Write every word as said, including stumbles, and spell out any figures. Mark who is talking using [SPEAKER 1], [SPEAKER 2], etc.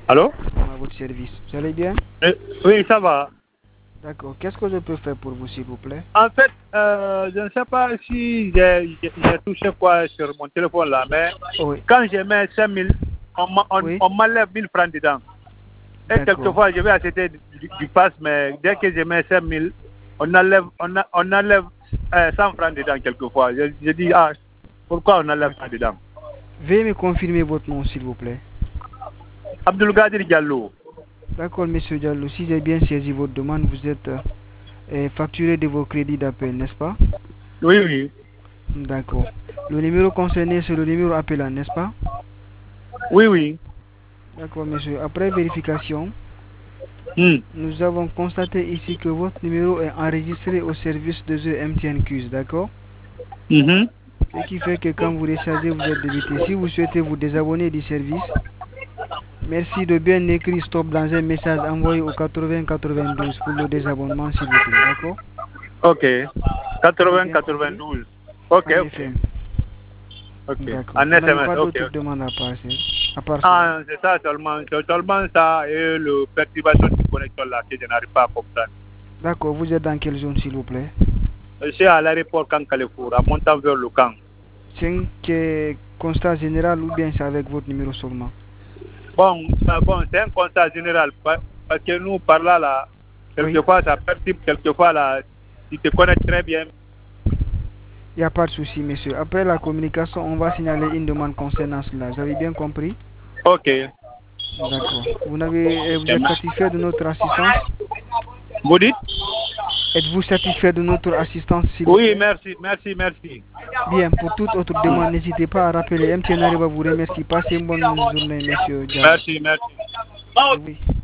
[SPEAKER 1] Allô?
[SPEAKER 2] À votre service. Vous allez bien?
[SPEAKER 1] Eh, Oui, ça va.
[SPEAKER 2] D'accord. Qu'est-ce que je peux faire pour vous, s'il vous plaît?
[SPEAKER 1] En fait, euh, je ne sais pas si j'ai j'ai- j'ai touché quoi sur mon téléphone là, mais
[SPEAKER 2] Oui.
[SPEAKER 1] quand je mets cinq mille, on m'a- on-
[SPEAKER 2] Oui.
[SPEAKER 1] on m'enlève mille francs dedans. Et
[SPEAKER 2] D'accord.
[SPEAKER 1] quelquefois, je vais acheter du, du pass, mais dès que je mets cinq mille, on enlève, on, a- on enlève euh, cent francs dedans quelquefois. Je, je dis, ah, pourquoi on enlève ça dedans?
[SPEAKER 2] Veuillez me confirmer votre nom, s'il vous plaît.
[SPEAKER 1] Abdulgadir Diallo.
[SPEAKER 2] D'accord, monsieur Diallo. Si j'ai bien saisi votre demande, vous êtes euh, euh, facturé de vos crédits d'appel, n'est-ce pas?
[SPEAKER 1] Oui, oui.
[SPEAKER 2] D'accord. Le numéro concerné, c'est le numéro appelant, n'est-ce pas?
[SPEAKER 1] Oui, oui.
[SPEAKER 2] D'accord, monsieur. Après vérification,
[SPEAKER 1] Hmm.
[SPEAKER 2] nous avons constaté ici que votre numéro est enregistré au service de jeux M T N Q S, d'accord?
[SPEAKER 1] Mhm.
[SPEAKER 2] Ce qui fait que quand vous rechargez, vous êtes débité. Si vous souhaitez vous désabonner du service, merci de bien écrire stop dans un message envoyé au quatre-vingts quatre-vingt-douze pour le désabonnement, s'il vous plaît, d'accord?
[SPEAKER 1] Ok.
[SPEAKER 2] Vous avez
[SPEAKER 1] quatre-vingts
[SPEAKER 2] bien compris?
[SPEAKER 1] quatre-vingt-douze. Ok,
[SPEAKER 2] En
[SPEAKER 1] ok.
[SPEAKER 2] effet.
[SPEAKER 1] Ok.
[SPEAKER 2] D'accord.
[SPEAKER 1] En
[SPEAKER 2] Vous n'avez
[SPEAKER 1] S M S,
[SPEAKER 2] pas
[SPEAKER 1] ok,
[SPEAKER 2] d'autres
[SPEAKER 1] ok.
[SPEAKER 2] demandes à passer, à part cela.
[SPEAKER 1] Ah, c'est ça seulement. C'est seulement ça et le perturbation de connexion là que je n'arrive pas à comprendre.
[SPEAKER 2] D'accord. Vous êtes dans quelle zone, s'il vous plaît?
[SPEAKER 1] Je suis à l'aéroport Cancalefour, en montant vers le camp.
[SPEAKER 2] C'est un que- constat général ou bien c'est avec votre numéro seulement?
[SPEAKER 1] Bon, euh, bon c'est un constat général. pa- Parce que nous, par là, là,
[SPEAKER 2] Oui.
[SPEAKER 1] quelquefois ça perturbe, quelquefois là, tu te connais très bien.
[SPEAKER 2] Il n'y a pas de souci, monsieur. Après la communication, on va signaler une demande concernant cela. Vous avez bien compris?
[SPEAKER 1] Ok.
[SPEAKER 2] D'accord. Vous, n'avez- euh, vous êtes
[SPEAKER 1] Demain.
[SPEAKER 2] satisfait de notre assistance?
[SPEAKER 1] Vous dites?
[SPEAKER 2] Êtes-vous satisfait de notre assistance, s'il vous
[SPEAKER 1] Oui,
[SPEAKER 2] plaît?
[SPEAKER 1] merci, merci, merci.
[SPEAKER 2] Bien, pour toute autre demande, n'hésitez pas à rappeler. M T N arrive à vous remercier. Passez une bonne journée, monsieur Diallo.
[SPEAKER 1] Merci, merci.
[SPEAKER 2] Oui.